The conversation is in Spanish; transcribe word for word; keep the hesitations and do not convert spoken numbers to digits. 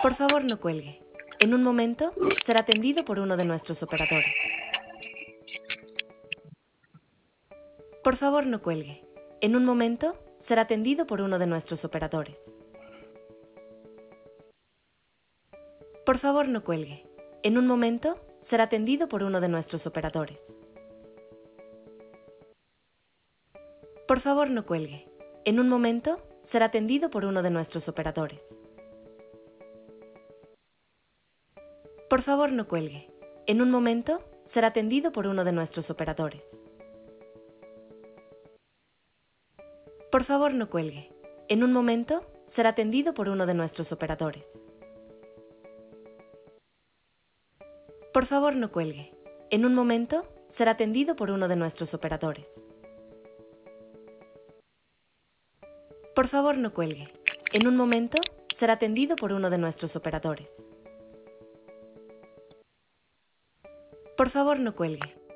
Por favor, no cuelgue. En un momento será atendido por uno de nuestros operadores. Por favor, no cuelgue. En un momento será atendido por uno de nuestros operadores. Por favor, no cuelgue. En un momento será atendido por uno de nuestros operadores. Por favor, no cuelgue. En un momento será atendido por uno de nuestros operadores. Por favor, no cuelgue. En un momento será atendido por uno de nuestros operadores. Por favor, no cuelgue. En un momento será atendido por uno de nuestros operadores. Por favor, no cuelgue. En un momento será atendido por uno de nuestros operadores. Por favor, no cuelgue. En un momento será atendido por uno de nuestros operadores. Por favor, no cuelgue.